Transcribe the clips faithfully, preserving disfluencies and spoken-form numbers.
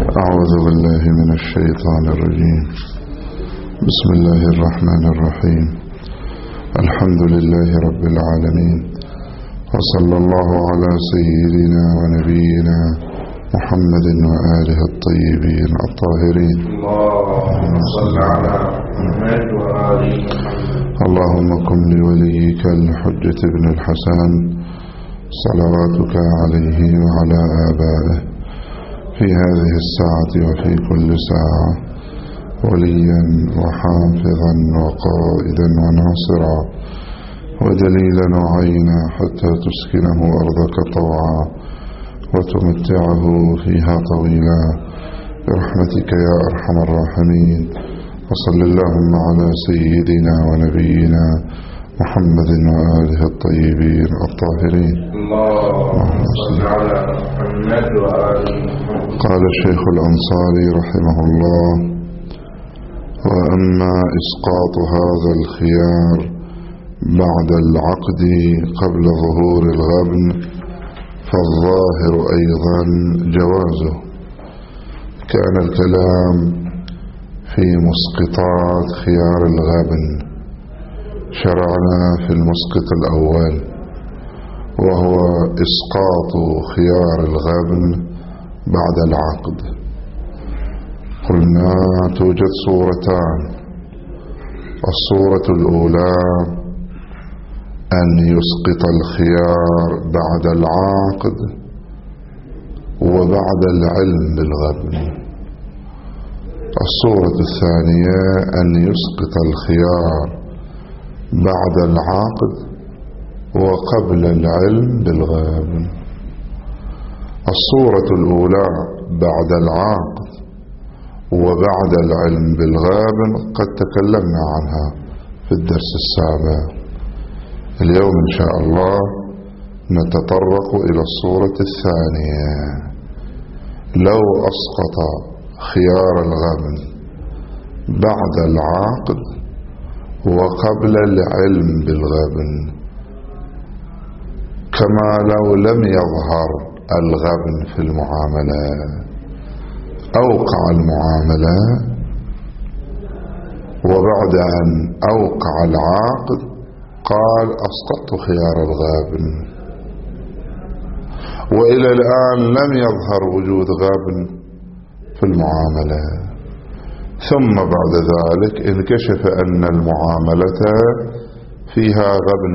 أعوذ بالله من الشيطان الرجيم. بسم الله الرحمن الرحيم. الحمد لله رب العالمين، وصلى الله على سيدنا ونبينا محمد وآله الطيبين الطاهرين. اللهم صل على محمد وآله محمد. اللهم كن لوليك الحجة بن الحسن صلواتك عليه وعلى آبائه في هذه الساعة وفي كل ساعة وليا وحافظا وقائدا وناصرا ودليلا وعينا حتى تسكنه أرضك طوعا وتمتعه فيها طويلا برحمتك يا أرحم الراحمين. وصل اللهم على سيدنا ونبينا محمد وآله الطيبين الطاهرين. اللهم صل على محمد وآله محمد. قال الشيخ الأنصاري رحمه الله: وأما إسقاط هذا الخيار بعد العقد قبل ظهور الغبن فالظاهر أيضا جوازه. كان الكلام في مسقطات خيار الغبن، شرعنا في المسقط الأول وهو إسقاط خيار الغبن بعد العقد. قلنا توجد صورتان: الصورة الأولى أن يسقط الخيار بعد العقد وبعد العلم بالغبن. الصورة الثانية أن يسقط الخيار بعد العقد وقبل العلم بالغبن. الصورة الأولى بعد العقد وبعد العلم بالغبن قد تكلمنا عنها في الدرس السابع. اليوم إن شاء الله نتطرق إلى الصورة الثانية: لو أسقط خيار الغبن بعد العقد وقبل العلم بالغبن، كما لو لم يظهر الغبن في المعاملة، أوقع المعاملة وبعد أن أوقع العقد قال أسقطت خيار الغبن، وإلى الآن لم يظهر وجود غبن في المعاملة، ثم بعد ذلك انكشف أن المعاملة فيها غبن،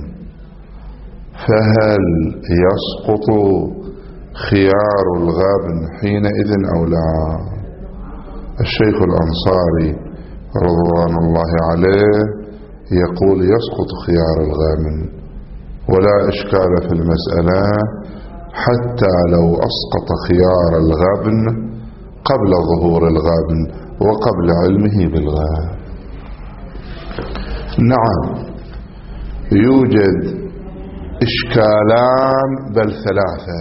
فهل يسقط خيار الغبن حينئذ أو لا؟ الشيخ الأنصاري رضوان الله عليه يقول يسقط خيار الغبن ولا إشكال في المسألة، حتى لو أسقط خيار الغبن قبل ظهور الغبن وقبل علمه بالغبن. نعم، يوجد إشكالان بل ثلاثة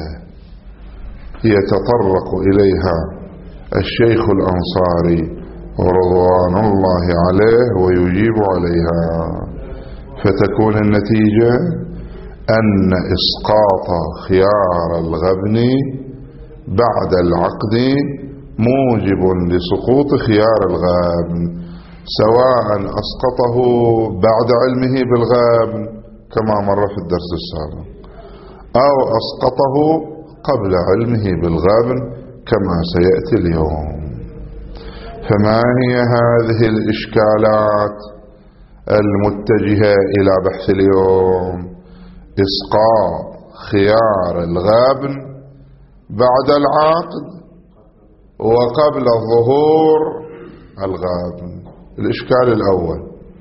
يتطرق إليها الشيخ الأنصاري رضوان الله عليه ويجيب عليها، فتكون النتيجة أن إسقاط خيار الغبن بعد العقد موجب لسقوط خيار الغبن، سواء أسقطه بعد علمه بالغبن كما مر في الدرس السابق أو أسقطه قبل علمه بالغبن كما سيأتي اليوم. فما هي هذه الإشكالات المتجهة إلى بحث اليوم؟ إسقاط خيار الغبن بعد العقد وقبل ظهور الغبن. الإشكال الأول: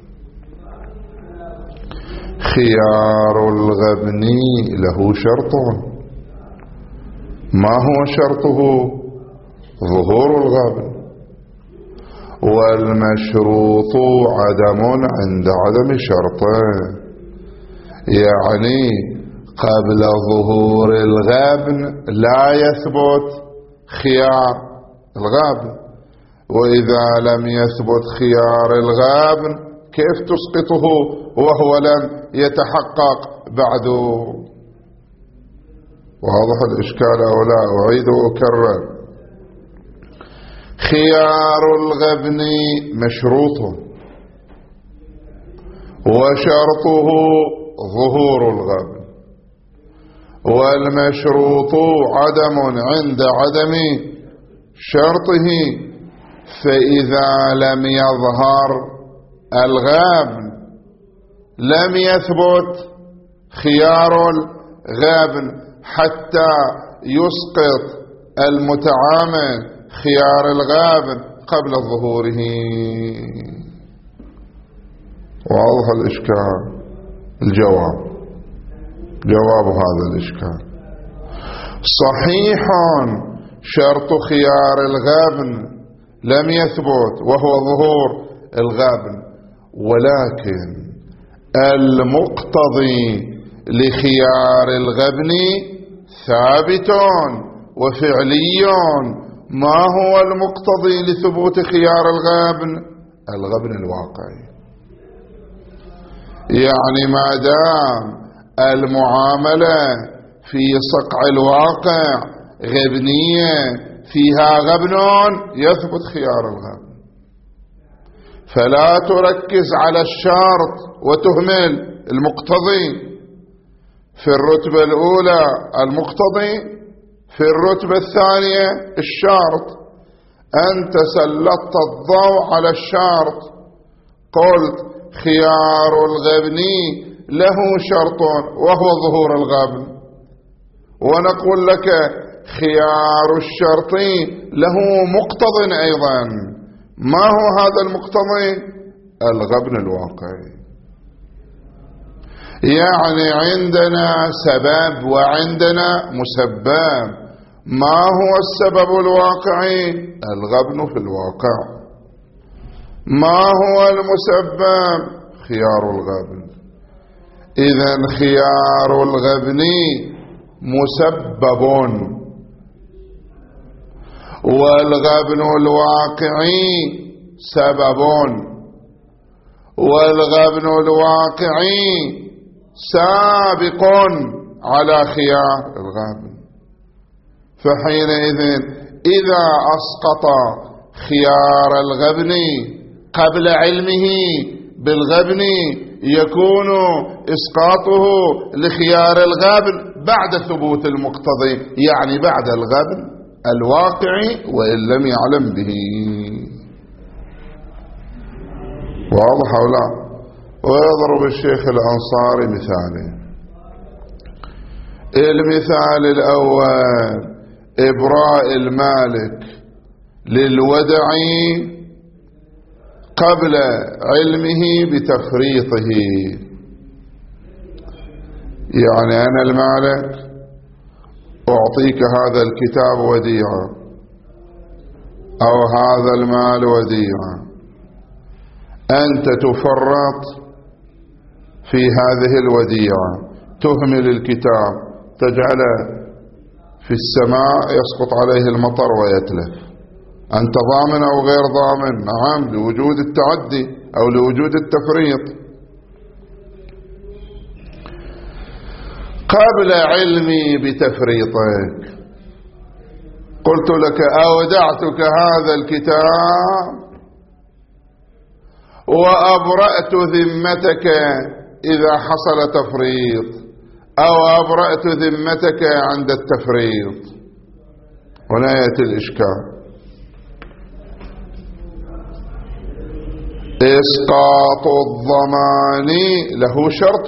خيار الغبن له شرط، ما هو شرطه؟ ظهور الغبن، والمشروط عدم عند عدم شرطه، يعني قبل ظهور الغبن لا يثبت خيار الغبن، وإذا لم يثبت خيار الغبن كيف تسقطه وهو لم يتحقق بعد؟ واضح الإشكال أو لا؟ أعيد وأكرر: خيار الغبن مشروط وشرطه ظهور الغبن، والمشروط عدم عند عدم شرطه، فإذا لم يظهر الغبن لم يثبت خيار الغبن حتى يسقط المتعامل خيار الغبن قبل ظهوره. واضح الإشكال؟ الجواب، جواب هذا الإشكال: صحيح شرط خيار الغبن لم يثبت وهو ظهور الغبن، ولكن المقتضي لخيار الغبن ثابت وفعلي. ما هو المقتضي لثبوت خيار الغبن؟ الغبن الواقعي. يعني ما دام المعاملة في صقع الواقع غبنية فيها غبن يثبت خيار الغبن. فلا تركز على الشرط وتهمل المقتضي. في الرتبة الأولى المقتضي، في الرتبة الثانية الشرط. أنت سلطت الضوء على الشرط، قلت خيار الغبن له شرط وهو ظهور الغبن، ونقول لك خيار الشرط له مقتض أيضا. ما هو هذا المقتضي؟ الغبن الواقعي. يعني عندنا سبب وعندنا مسبب. ما هو السبب الواقعي؟ الغبن في الواقع. ما هو المسبب؟ خيار الغبن. إذن خيار الغبن مسبب، والغبن الواقعي سبب، والغبن الواقعي سابق على خيار الغبن. فحينئذ إذا أسقط خيار الغبن قبل علمه بالغبن يكون إسقاطه لخيار الغبن بعد ثبوت المقتضي، يعني بعد الغبن الواقعي وإن لم يعلم به. واضح أو لا؟ ويضرب الشيخ الأنصاري مثالين. المثال الأول إبراء المالك للودع قبل علمه بتفريطه. يعني أنا المالك أعطيك هذا الكتاب وديعة أو هذا المال وديعة، أنت تفرط في هذه الوديعة، تهمل الكتاب، تجعله في السماء يسقط عليه المطر ويتلف. أنت ضامن أو غير ضامن؟ نعم، لوجود التعدي أو لوجود التفريط. قبل علمي بتفريطك قلت لك أودعتك هذا الكتاب وأبرأت ذمتك إذا حصل تفريط، أو أبرأت ذمتك عند التفريط. هنا يأتي الإشكال. إسقاط الضمان له شرط.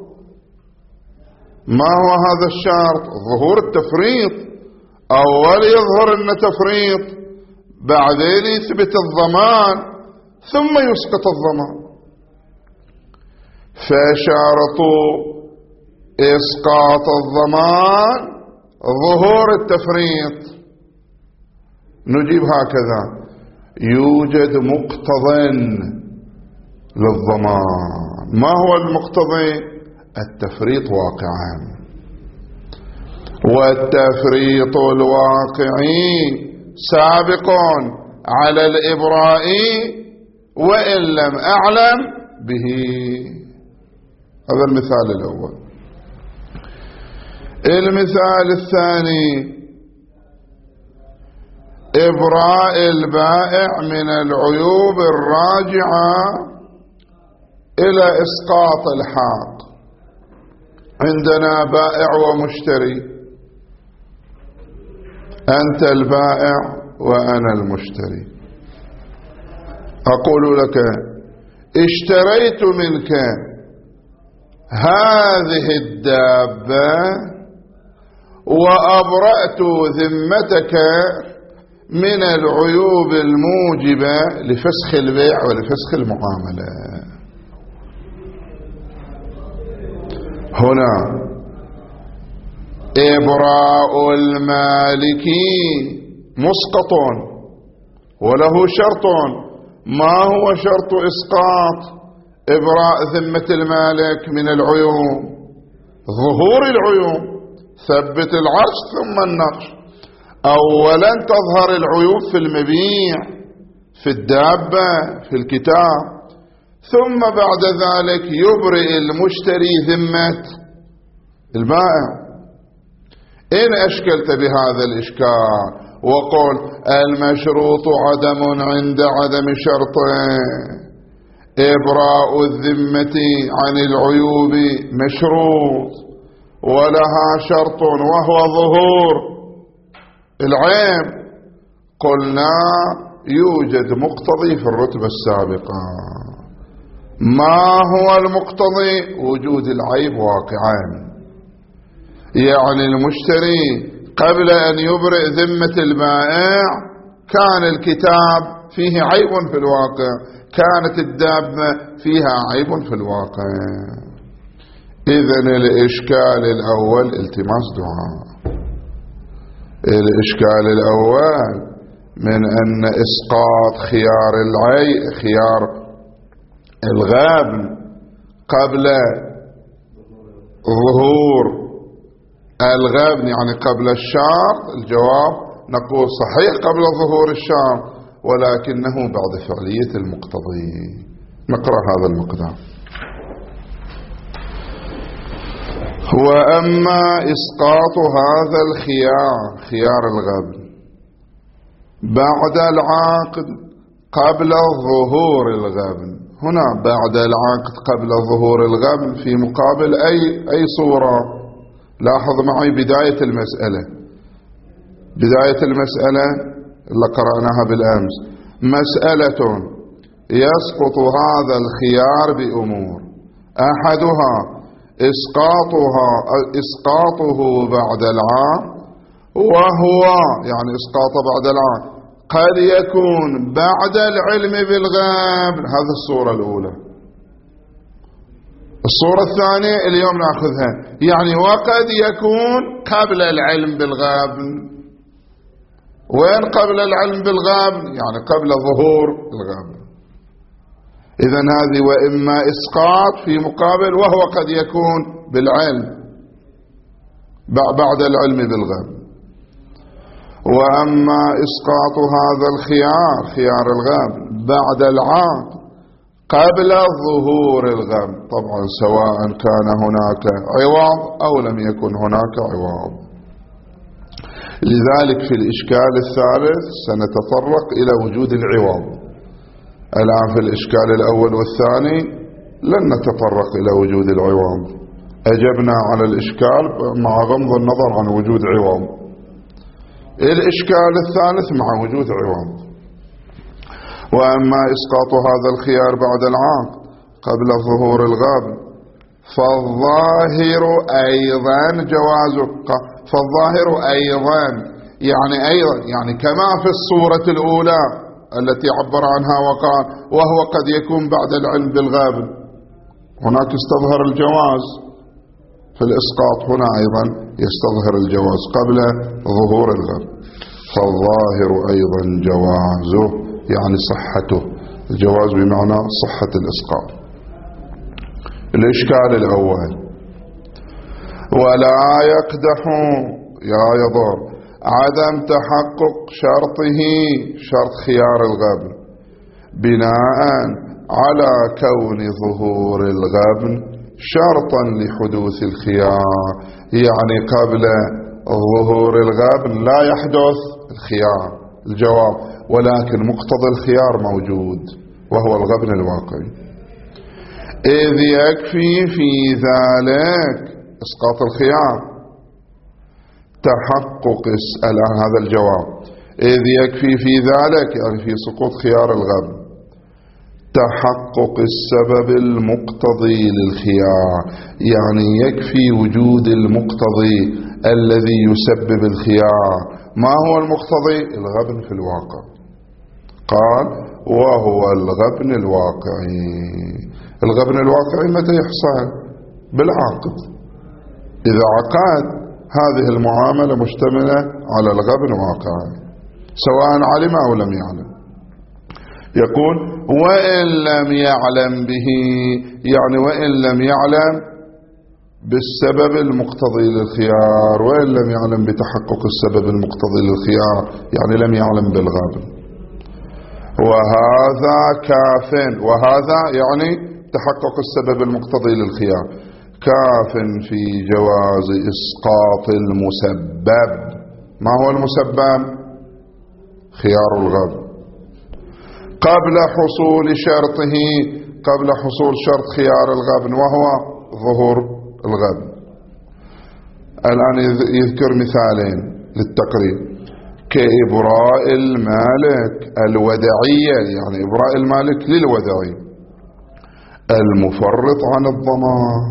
ما هو هذا الشرط؟ ظهور التفريط. أول يظهر أن تفريط، بعدين يثبت الضمان، ثم يسقط الضمان. فشرط إسقاط الضمان ظهور التفريط. نجيب هكذا: يوجد مقتضى للضمان. ما هو المقتضي؟ التفريط واقعا، والتفريط الواقعي سابق على الإبراء وإن لم أعلم به. هذا المثال الأول. المثال الثاني: إبراء البائع من العيوب الراجعة إلى إسقاط الحق. عندنا بائع ومشتري، أنت البائع وأنا المشتري. أقول لك اشتريت منك هذه الدابة وأبرأت ذمتك من العيوب الموجبة لفسخ البيع ولفسخ المعاملة. هنا إبراء المالك مسقط وله شرط. ما هو شرط إسقاط إبراء ذمة المالك من العيوب؟ ظهور العيوب. ثبت العرش ثم النقش. أولا تظهر العيوب في المبيع، في الدابة، في الكتاب، ثم بعد ذلك يبرئ المشتري ذمة البائع. إن أشكلت بهذا الإشكال وقل المشروط عدم عند عدم شرطه، إبراء الذمة عن العيوب مشروط ولها شرط وهو ظهور العيب، قلنا يوجد مقتضي في الرتبة السابقة. ما هو المقتضي؟ وجود العيب واقعا. يعني المشتري قبل أن يبرئ ذمة البائع كان الكتاب فيه عيب في الواقع، كانت الدابة فيها عيب في الواقع. إذن الإشكال الأول التماس دعاء. الإشكال الأول من أن إسقاط خيار العي خيار الغابن قبل ظهور الغابن، يعني قبل الشرط. الجواب نقول صحيح قبل ظهور الشرط، ولكنه بعد فعلية المقتضي. نقرأ هذا المقدار. وأما إسقاط هذا الخيار خيار الغبن بعد العقد قبل ظهور الغبن. هنا بعد العقد قبل ظهور الغبن في مقابل أي أي صورة. لاحظ معي بداية المسألة. بداية المسألة اللي قرأناها بالأمس مسألة يسقط هذا الخيار بأمور. أحدها إسقاطها إسقاطه بعد العام، وهو يعني إسقاط بعد العام قد يكون بعد العلم بالغاب. هذه الصورة الأولى. الصورة الثانية اليوم نأخذها، يعني وقد يكون قبل العلم بالغاب. وين قبل العلم بالغاب؟ يعني قبل ظهور الغاب. إذن هذه وإما إسقاط في مقابل وهو قد يكون بالعلم بعد العلم بالغاب. وأما إسقاط هذا الخيار خيار الغاب بعد العقد قبل ظهور الغاب، طبعا سواء كان هناك عوض أو لم يكن هناك عوض. لذلك في الإشكال الثالث سنتطرق إلى وجود العوض. الآن في الإشكال الأول والثاني لن نتطرق إلى وجود العوض. أجبنا على الإشكال مع غمض النظر عن وجود عوض. الإشكال الثالث مع وجود عوض. وأما إسقاط هذا الخيار بعد العقد قبل ظهور الغاب فالظاهر أيضا جوازه. فالظاهر أيضا يعني أيضا يعني كما في الصورة الأولى التي عبر عنها وقال وهو قد يكون بعد العلم بالغاب، هناك استظهر الجواز في الإسقاط، هنا أيضا يستظهر الجواز قبل ظهور الغاب. فالظاهر أيضا جوازه يعني صحته، الجواز بمعنى صحة الإسقاط. الإشكال الأول ولا يقدح يا يضر عدم تحقق شرطه شرط خيار الغبن بناء على كون ظهور الغبن شرطا لحدوث الخيار. يعني قبل ظهور الغبن لا يحدث الخيار، الجواب، ولكن مقتضى الخيار موجود وهو الغبن الواقعي. إذ يكفي في ذلك إسقاط الخيار تحقق الآن هذا الجواب، إذ يكفي في ذلك يعني في سقوط خيار الغبن تحقق السبب المقتضي للخيار، يعني يكفي وجود المقتضي الذي يسبب الخيار. ما هو المقتضي؟ الغبن في الواقع. قال وهو الغبن الواقعي. الغبن الواقعي متى يحصل؟ بالعقد. إذا عقد هذه المعاملة مشتملة على الغبن واقعي سواء علم أو لم يعلم. يقول وإن لم يعلم به، يعني وإن لم يعلم بالسبب المقتضي للخيار، وإن لم يعلم بتحقق السبب المقتضي للخيار، يعني لم يعلم بالغبن. وهذا كاف، وهذا يعني تحقق السبب المقتضي للخيار كاف في جواز إسقاط المسبب. ما هو المسبب؟ خيار الغبن قبل حصول شرطه، قبل حصول شرط خيار الغبن وهو ظهور الغبن. الآن يذكر مثالين للتقريب كإبراء المالك الودعية، يعني إبراء المالك للودعي المفرط عن الضمان،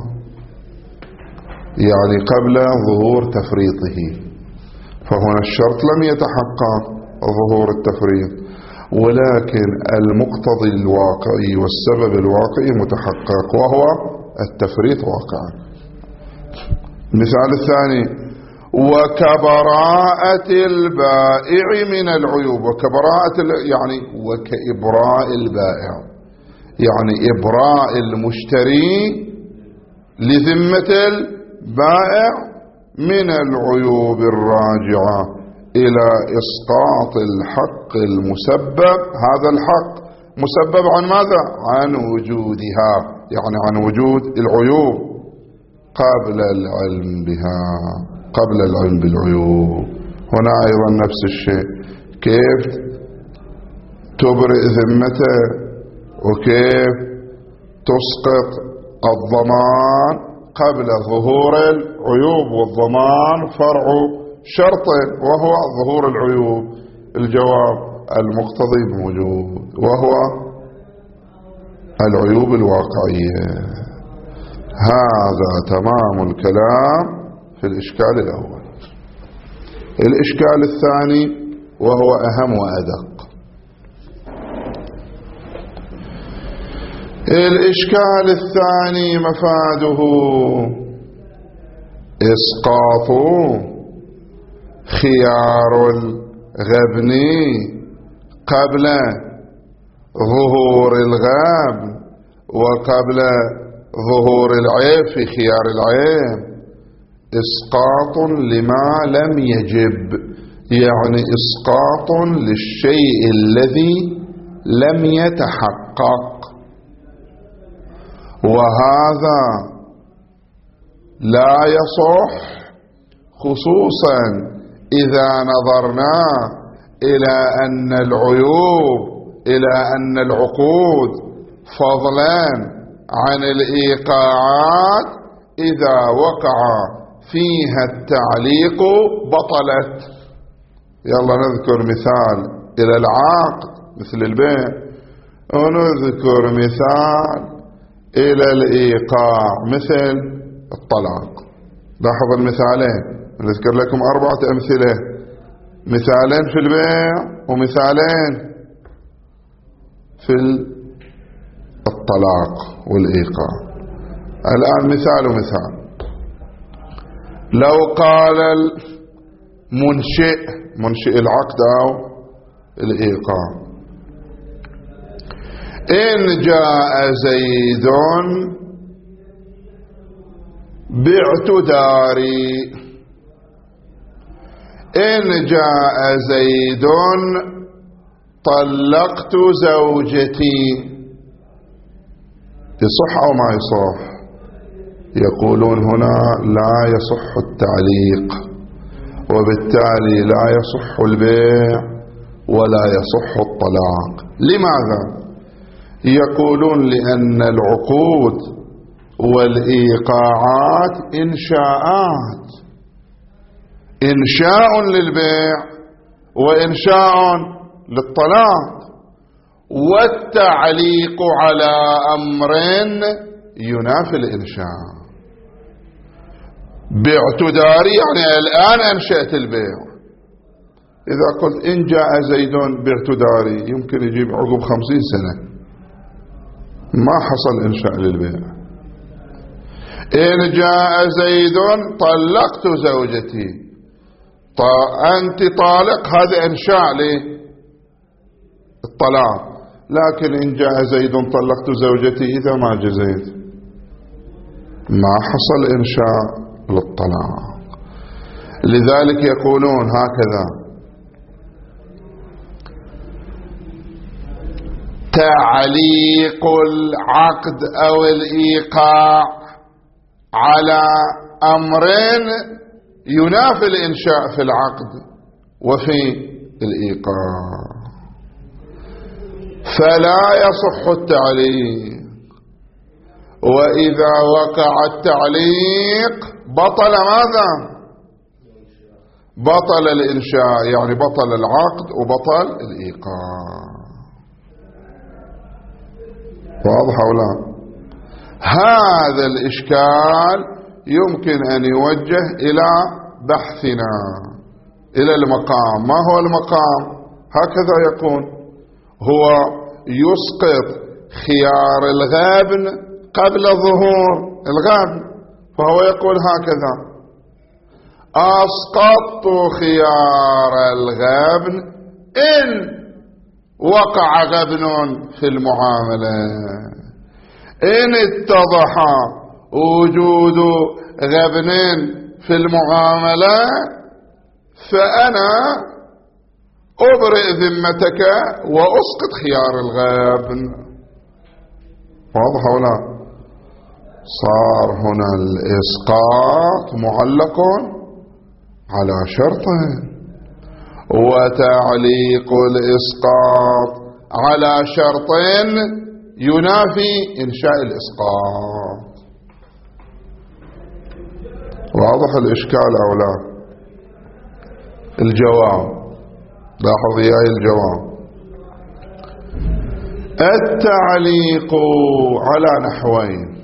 يعني قبل ظهور تفريطه، فهنا الشرط لم يتحقق ظهور التفريط، ولكن المقتضي الواقعي والسبب الواقعي متحقق وهو التفريط واقعا. المثال الثاني وكبراءة البائع من العيوب، وكبراءة يعني وكإبراء البائع، يعني إبراء المشتري لذمة البائع من العيوب الراجعة إلى إسقاط الحق المسبب. هذا الحق مسبب عن ماذا؟ عن وجودها، يعني عن وجود العيوب قبل العلم بها، قبل العلم بالعيوب. هنا أيضا نفس الشيء، كيف تبرئ ذمته وكيف تسقط الضمان قبل ظهور العيوب، والضمان فرع شرط وهو ظهور العيوب. الجواب المقتضي موجود وهو العيوب الواقعية. هذا تمام الكلام في الإشكال الأول. الإشكال الثاني وهو أهم وأدق. الإشكال الثاني مفاده إسقاط خيار الغبن قبل ظهور الغبن وقبل ظهور العيب في خيار العيب إسقاط لما لم يجب، يعني إسقاط للشيء الذي لم يتحقق، وهذا لا يصح خصوصا إذا نظرنا إلى أن العيوب إلى أن العقود فضلا عن الإيقاعات إذا وقع فيها التعليق بطلت. يلا نذكر مثال إلى العقد مثل البيع، ونذكر مثال إلى الإيقاع مثل الطلاق. لاحظ المثالين، نذكر لكم أربعة أمثلة، مثالين في البيع ومثالين في الطلاق والإيقاع. الآن مثال ومثال. لو قال المنشئ، منشئ العقد أو الإيقاع، إن جاء زيد بعت داري، إن جاء زيد طلقت زوجتي، يصح أو ما يصح؟ يقولون هنا لا يصح التعليق، وبالتالي لا يصح البيع ولا يصح الطلاق. لماذا؟ يقولون لأن العقود والإيقاعات إنشاءات، إنشاء للبيع وإنشاء للطلاق، والتعليق على أمر ينافي الإنشاء. بعت داري يعني الآن أنشأت البيع، إذا قلت إن جاء زيد بعت داري يمكن يجيب عقب خمسين سنة ما حصل إنشاء للبيع. إن جاء زيد طلقت زوجتي، أنت طالق، هذا إنشاء للطلاق. لكن إن جاء زيد طلقت زوجتي إذا ما جاء زيد ما حصل إنشاء للطلاق. لذلك يقولون هكذا: تعليق العقد أو الإيقاع على أمرين ينافي الإنشاء في العقد وفي الإيقاع، فلا يصح التعليق. وإذا وقع التعليق بطل ماذا؟ بطل الإنشاء، يعني بطل العقد وبطل الإيقاع. واضح أو لا؟ هذا الإشكال يمكن أن يوجه إلى بحثنا، إلى المقام. ما هو المقام؟ هكذا يكون: هو يسقط خيار الغابن قبل ظهور الغابن، فهو يقول هكذا: أسقطت خيار الغابن إن وقع غبن في المعاملة. إن اتضح وجود غبن في المعاملة فأنا أبرئ ذمتك وأسقط خيار الغبن. واضح ولا؟ صار هنا الإسقاط معلق على شرطين، وتعليق الإسقاط على شرطين ينافي إنشاء الإسقاط. واضح الإشكال أو لا؟ الجواب، لاحظ ياي الجواب: التعليق على نحوين.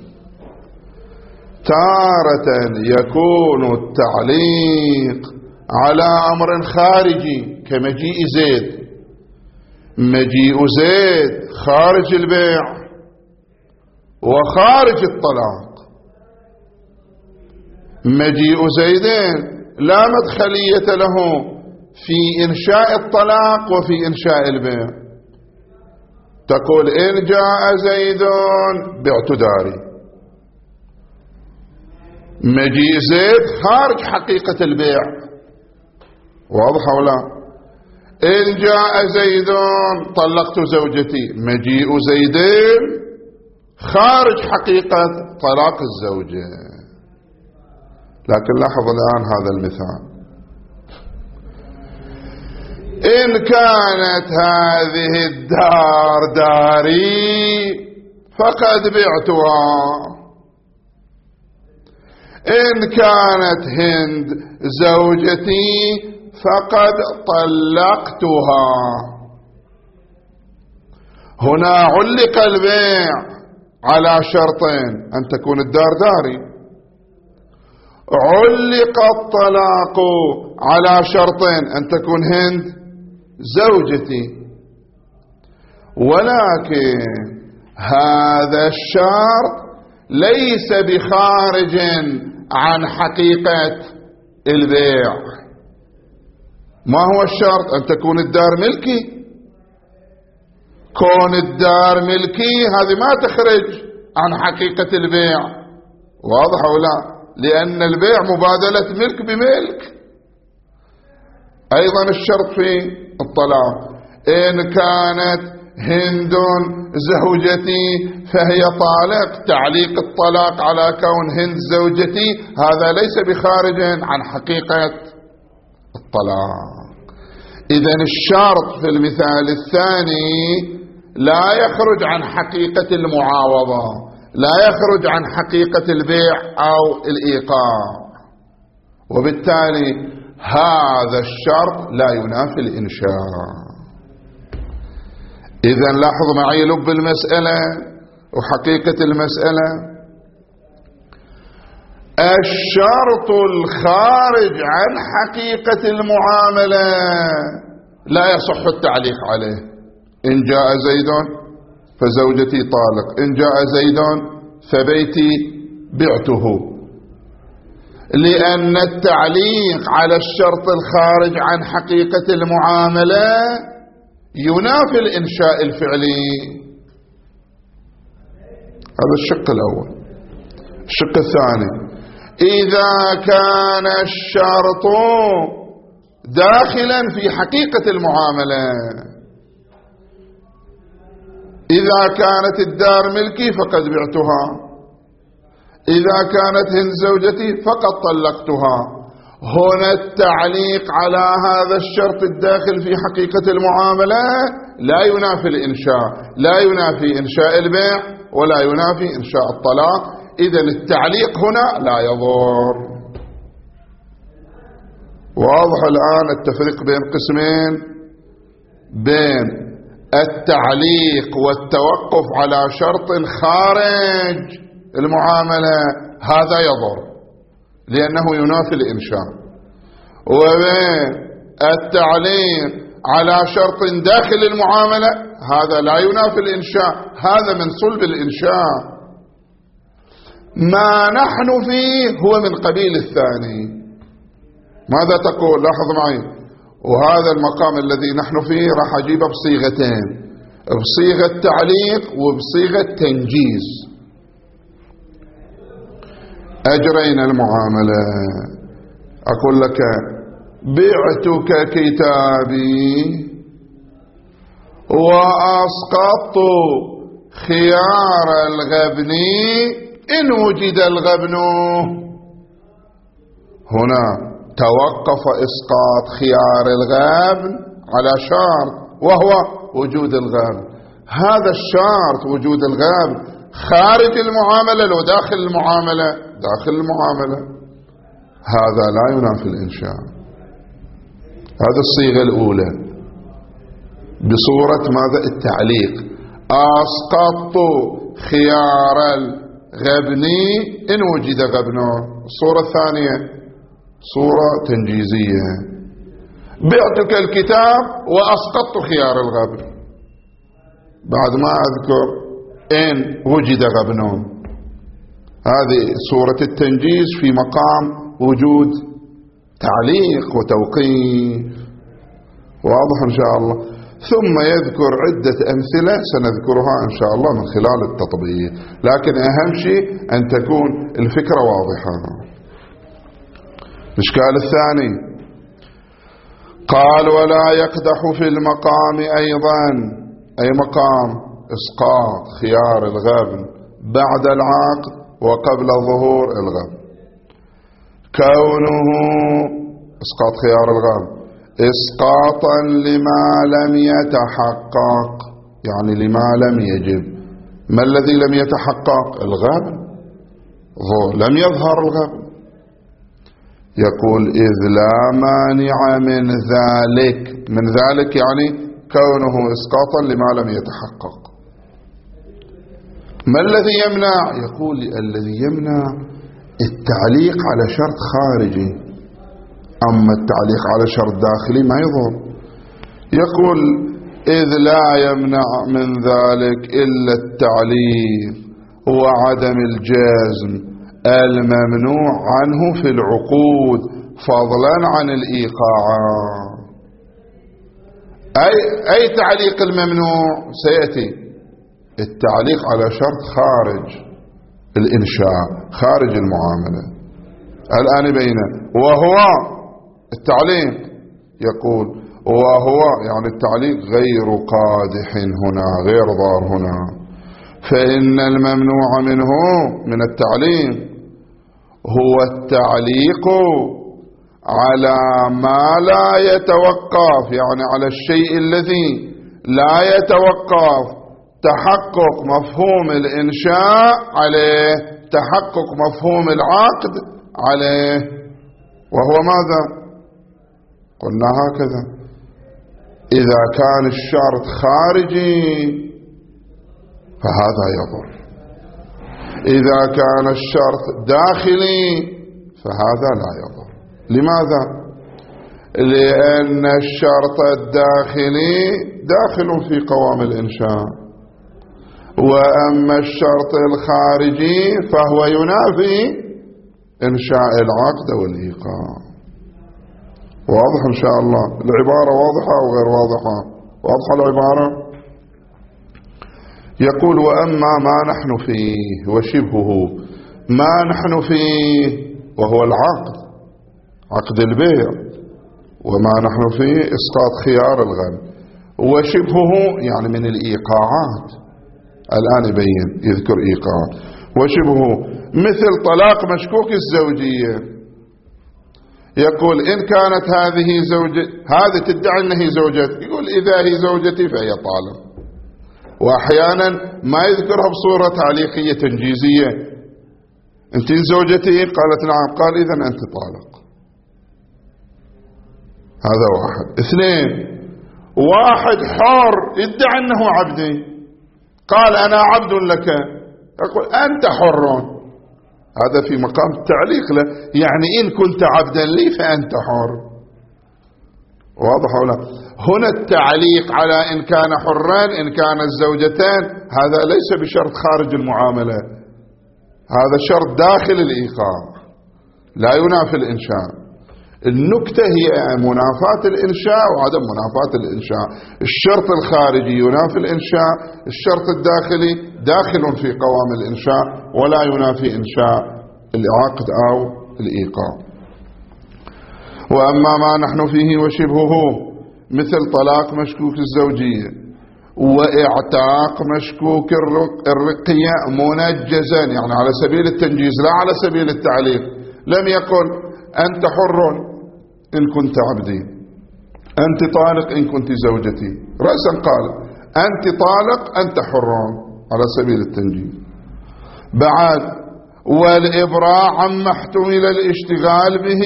تارة يكون التعليق على أمر خارجي كمجيء زيد، مجيء زيد خارج البيع وخارج الطلاق. مجيء زيدين لا مدخلية له في إنشاء الطلاق وفي إنشاء البيع. تقول إن جاء زيد بعت داري، مجيء زيد خارج حقيقة البيع. واضح ولا؟ إن جاء زيد طلقت زوجتي، مجيء زيدين خارج حقيقة طلاق الزوجة. لكن لاحظ الآن هذا المثال: إن كانت هذه الدار داري فقد بعتها، إن كانت هند زوجتي فقد طلقتها. هنا علق البيع على شرطين: أن تكون الدار داري، علق الطلاق على شرطين: أن تكون هند زوجتي. ولكن هذا الشرط ليس بخارج عن حقيقة البيع. ما هو الشرط؟ أن تكون الدار ملكي. كون الدار ملكي هذه ما تخرج عن حقيقة البيع. واضح أو لا؟ لأن البيع مبادلة ملك بملك. أيضا الشرط في الطلاق: إن كانت هند زوجتي فهي طالق. تعليق الطلاق على كون هند زوجتي هذا ليس بخارج عن حقيقة الطلاق. إذن الشرط في المثال الثاني لا يخرج عن حقيقة المعاوضة، لا يخرج عن حقيقة البيع أو الإيقاع، وبالتالي هذا الشرط لا ينافي الإنشاء. إذن لاحظ معي لب المسألة وحقيقة المسألة. الشرط الخارج عن حقيقة المعاملة لا يصح التعليق عليه. إن جاء زيد فزوجتي طالق، إن جاء زيد فبيتي بعته، لأن التعليق على الشرط الخارج عن حقيقة المعاملة ينافي الإنشاء الفعلي. هذا الشق الأول. الشق الثاني: إذا كان الشرط داخلا في حقيقة المعاملة، إذا كانت الدار ملكي فقد بعتها، إذا كانت هند زوجتي فقد طلقتها. هنا التعليق على هذا الشرط الداخل في حقيقة المعاملة لا ينافي الإنشاء، لا ينافي إنشاء البيع ولا ينافي إنشاء الطلاق. إذن التعليق هنا لا يضر. واضح الآن التفريق بين قسمين، بين التعليق والتوقف على شرط خارج المعاملة، هذا يضر لأنه ينافي الإنشاء، وبين التعليق على شرط داخل المعاملة هذا لا ينافي الإنشاء، هذا من صلب الإنشاء. ما نحن فيه هو من قبيل الثاني. ماذا تقول؟ لاحظ معي. وهذا المقام الذي نحن فيه راح أجيبه بصيغتين، بصيغة تعليق وبصيغة تنجيز. أجرينا المعاملة، أقول لك بعتك كتابي وأسقطت خيار الغبن إن وجد الغبن. هنا توقف إسقاط خيار الغبن على شرط وهو وجود الغبن. هذا الشرط وجود الغبن خارج المعاملة لو داخل المعاملة، داخل المعاملة هذا لا ينافي الإنشاء. هذا الصيغة الأولى بصورة ماذا؟ التعليق. أسقطت خيار الغبني إن وجد غبنه. الصورة الثانية صورة تنجيزية: بعتك الكتاب وأسقطت خيار الغبن، بعد ما أذكر إن وجد غبنه. هذه صورة التنجيز في مقام وجود تعليق وتوقيف. واضح إن شاء الله. ثم يذكر عدة أمثلة سنذكرها إن شاء الله من خلال التطبيق، لكن أهم شيء أن تكون الفكرة واضحة. الإشكال الثاني قال: ولا يقدح في المقام أيضا، أي مقام إسقاط خيار الغبن بعد العقد وقبل ظهور الغبن، كونه إسقاط خيار الغبن إسقاطا لما لم يتحقق، يعني لما لم يجب. ما الذي لم يتحقق؟ الغبن، لم يظهر الغبن. يقول: إذ لا مانع من ذلك. من ذلك يعني كونه إسقاطا لما لم يتحقق. ما الذي يمنع؟ يقول: الذي يمنع التعليق على شرط خارجي، أما التعليق على شرط داخلي ما يضر. يقول: إذ لا يمنع من ذلك إلا التعليق وعدم الجزم الممنوع عنه في العقود فضلا عن الإيقاع. أي, أي تعليق الممنوع سيأتي التعليق على شرط خارج الإنشاء، خارج المعاملة. الآن بينه وهو التعليق. يقول: وهو يعني التعليق غير قادح هنا، غير ضار هنا، فإن الممنوع منه من التعليق هو التعليق على ما لا يتوقف، يعني على الشيء الذي لا يتوقف تحقق مفهوم الإنشاء عليه، تحقق مفهوم العقد عليه، وهو ماذا؟ قلنا هكذا: إذا كان الشرط خارجي فهذا يضر، إذا كان الشرط داخلي فهذا لا يضر. لماذا؟ لأن الشرط الداخلي داخل في قوام الإنشاء، وأما الشرط الخارجي فهو ينافي إنشاء العقد والإيقاع. واضح إن شاء الله؟ العبارة واضحة أو غير واضحة؟ واضحة العبارة؟ يقول: وأما ما نحن فيه وشبهه، ما نحن فيه وهو العقد، عقد البيع، وما نحن فيه إسقاط خيار الغنم، وشبهه يعني من الإيقاعات، الآن يبين يذكر إيقاع. وشبهه مثل طلاق مشكوك الزوجية، يقول: إن كانت هذه زوجة، هذه تدعي أنها زوجتي، يقول: إذا هي زوجتي فهي طالق. وأحيانا ما يذكرها بصورة تعليقية تنجيزية: أنت زوجتي؟ قالت نعم. قال: إذن أنت طالق. هذا واحد. اثنين: واحد حر يدعي أنه عبدي، قال: أنا عبد لك، يقول: أنت حر. هذا في مقام التعليق له، يعني إن كنت عبدا لي فأنت حر. واضح ولا؟ هنا التعليق على إن كان حرا، إن كان الزوجتان، هذا ليس بشرط خارج المعاملة، هذا شرط داخل الإيقاع، لا ينافي الإنشاء. النكتة هي منافاة الإنشاء وعدم منافاة الإنشاء. الشرط الخارجي ينافي الإنشاء، الشرط الداخلي داخل في قوام الإنشاء ولا ينافي إنشاء العقد أو الإيقاع. وأما ما نحن فيه وشبهه مثل طلاق مشكوك الزوجية وإعتاق مشكوك الرقية منجزا، يعني على سبيل التنجيز لا على سبيل التعليق. لم يقل: أنت حر إن كنت عبدي، أنت طالق إن كنت زوجتي، رأسا قال: أنت طالق أنت حر، على سبيل التنجيز. بعد: والإبراء عما احتمل الاشتغال به.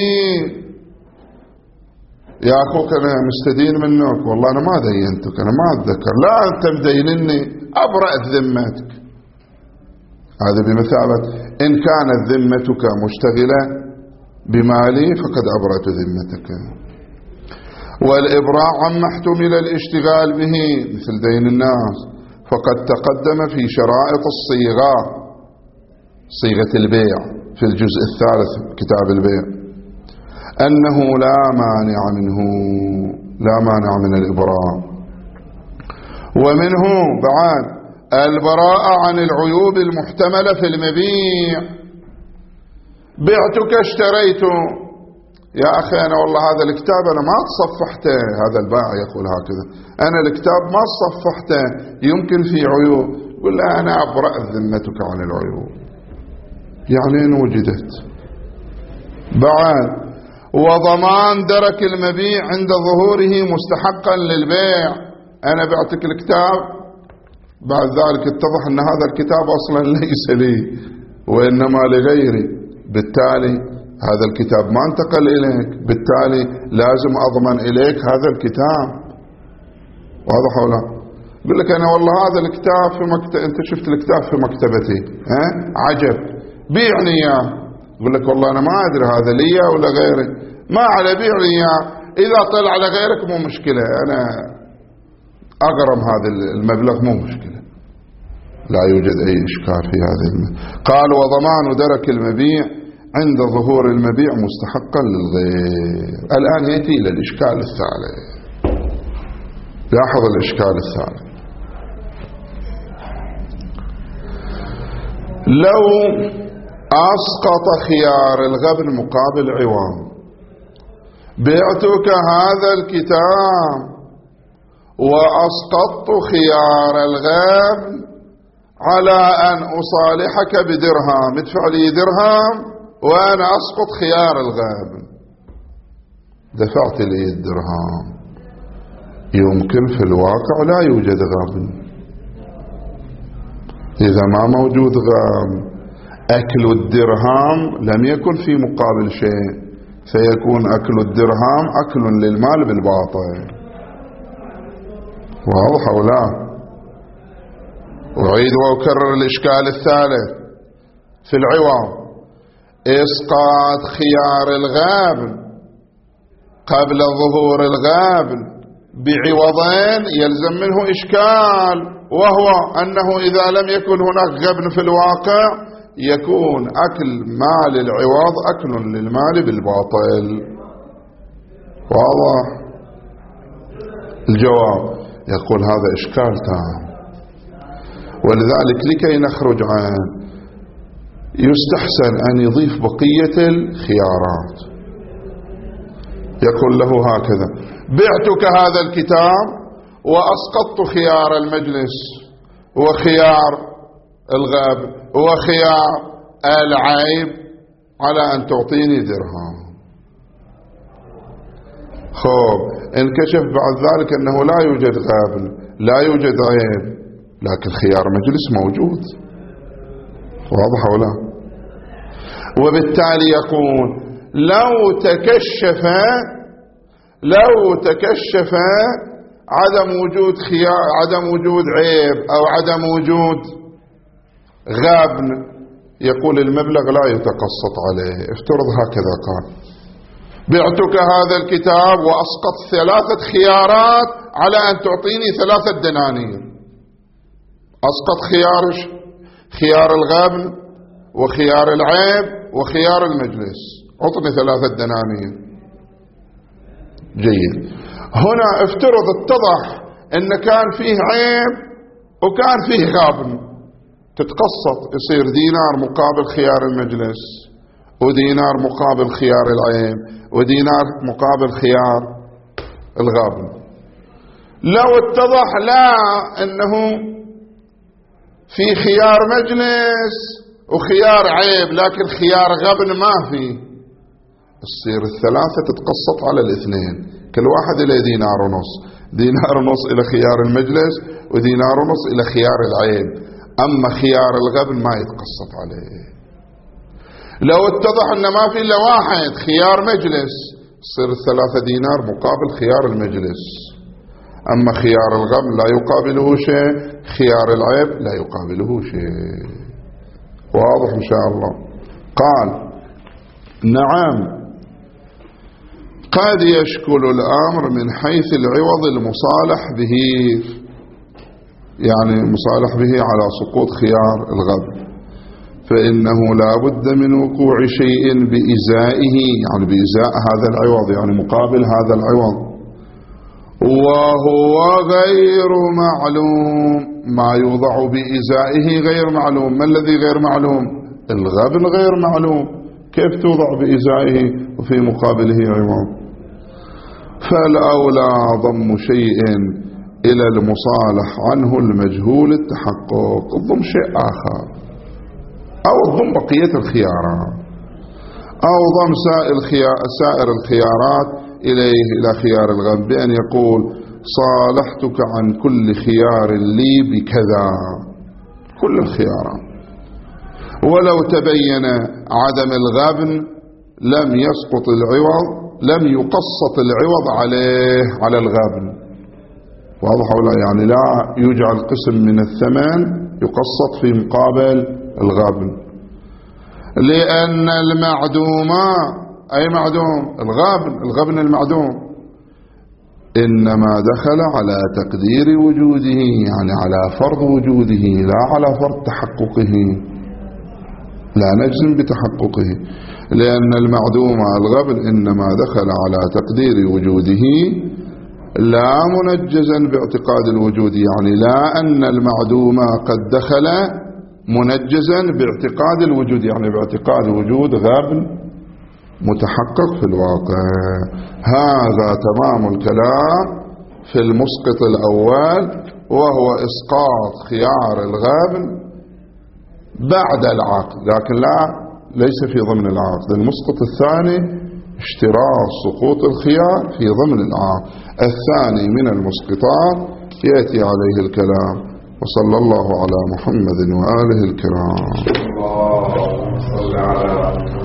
يا أخوك أنا مستدين منك، والله أنا ما دينتك، أنا ما أتذكر، لا أنت مدينني، أبرأت ذمتك. هذا بمثابة إن كانت ذمتك مشتغلة بمالي فقد أبرأت ذمتك. والإبراء عما احتمل الاشتغال به مثل دين الناس فقد تقدم في شرائط الصيغة، صيغة البيع في الجزء الثالث كتاب البيع، أنه لا مانع منه، لا مانع من الإبراء. ومنه بعد البراءة عن العيوب المحتملة في المبيع. بعتك اشتريته، يا أخي أنا والله هذا الكتاب أنا ما تصفحته، هذا البائع يقول هكذا: أنا الكتاب ما تصفحته، يمكن في عيوب. يقول: لا أنا أبرأ ذمتك عن العيوب. يعني إن وجدت. بعد: وضمان درك المبيع عند ظهوره مستحقا للبيع. أنا بعتك الكتاب، بعد ذلك اتضح أن هذا الكتاب أصلا ليس لي وإنما لغيري، بالتالي هذا الكتاب ما انتقل إليك، بالتالي لازم أضمن إليك هذا الكتاب. واضح ولا؟ يقول لك أنا والله هذا الكتاب في مكتب، أنت شفت الكتاب في مكتبتي، ها عجب، بيعني إياه. يقول لك والله أنا ما أدري هذا لي ولا غيري، ما على بيعني إياه، إذا طلع على غيرك مو مشكلة، أنا أغرم هذا المبلغ مو مشكلة، لا يوجد أي إشكال في هذا المبلغ. قال: وضمان درك المبيع عند ظهور المبيع مستحقا للغير. الآن يأتي إلى الإشكال الثالث. لاحظ الإشكال الثالث: لو أسقط خيار الغبن مقابل عوام، بعتك هذا الكتاب وأسقطت خيار الغبن على أن أصالحك بدرهم، ادفع لي درهم وأنا أسقط خيار الغبن. دفعت لي الدرهم، يمكن في الواقع لا يوجد غبن. إذا ما موجود غبن، أكل الدرهم لم يكن في مقابل شيء، سيكون أكل الدرهم أكل للمال بالباطل. واضح أو لا؟ أعيد وأكرر الإشكال الثالث في العوض: إسقاط خيار الغابن قبل ظهور الغابن بعوضين يلزم منه إشكال، وهو أنه إذا لم يكن هناك غبن في الواقع يكون أكل مال العوض أكل للمال بالباطل. واضح؟ الجواب يقول هذا إشكال تام، ولذلك لكي نخرج عنه يستحسن أن يضيف بقية الخيارات. يقول له هكذا: بعتك هذا الكتاب وأسقطت خيار المجلس وخيار الغاب وخيار العيب على أن تعطيني درهم. خب انكشف بعد ذلك أنه لا يوجد غاب لا يوجد عيب، لكن خيار مجلس موجود. واضح ولا؟ وبالتالي يقول لو تكشف لو تكشف عدم وجود خيار عدم وجود عيب أو عدم وجود غابن، يقول المبلغ لا يتقسط عليه. افترض هكذا قال: بعتك هذا الكتاب وأسقط ثلاثة خيارات على أن تعطيني ثلاثة دنانير. أسقط خيار خيار الغابن وخيار العيب وخيار المجلس، أعطني ثلاثة دنانير. جيد. هنا افترض اتضح ان كان فيه عيب وكان فيه غابن، تتقسط، يصير دينار مقابل خيار المجلس، ودينار مقابل خيار العيب، ودينار مقابل خيار الغابن. لو اتضح لا انه في خيار مجلس وخيار عيب لكن خيار غبن ما فيه، تصير الثلاثة تتقسط على الاثنين، كل واحد إلى دينار ونص، دينار ونص إلى خيار المجلس ودينار ونص إلى خيار العيب. أما خيار الغبن ما يتقسط عليه. لو اتضح أن ما في إلا واحد خيار مجلس، تصير الثلاثة دينار مقابل خيار المجلس. أما خيار الغبن لا يقابله شيء، خيار العيب لا يقابله شيء. واضح إن شاء الله؟ قال: نعم، قد يشكل الأمر من حيث العوض المصالح به، يعني مصالح به على سقوط خيار الغبن، فإنه لا بد من وقوع شيء بإزائه، يعني بإزاء هذا العوض، يعني مقابل هذا العوض، وهو غير معلوم. ما يوضع بإزائه غير معلوم. ما الذي غير معلوم؟ الغبن غير معلوم، كيف توضع بإزائه وفي مقابله عوض؟ فالأولى ضم شيء إلى المصالح عنه المجهول التحقق، ضم شيء آخر، أو ضم بقية الخيارات، أو ضم سائر الخيارات إليه إلى خيار الغبن، بأن يقول: صالحتك عن كل خيار لي بكذا، كل الخيارات، ولو تبين عدم الغبن لم يسقط العوض، لم يقسط العوض عليه على الغبن. واضح ولا؟ يعني لا يجعل قسم من الثمن يقسط في مقابل الغبن، لأن المعدوم، أي معدوم الغبن، الغبن المعدوم، إنما دخل على تقدير وجوده، يعني على فرض وجوده لا على فرض تحققه، لا نجزم بتحققه، لأن المعدوم الغبن إنما دخل على تقدير وجوده لا منجزا باعتقاد الوجود، يعني لا أن المعدوم قد دخل منجزا باعتقاد الوجود، يعني باعتقاد وجود غبن متحقق في الواقع. هذا تمام الكلام في المسقط الأول، وهو إسقاط خيار الغبن بعد العقد، لكن لا ليس في ضمن العقد. المسقط الثاني اشتراط سقوط الخيار في ضمن العام. الثاني من المسقطات يأتي عليه الكلام. وصلى الله على محمد وآله الكرام. اللهم صل على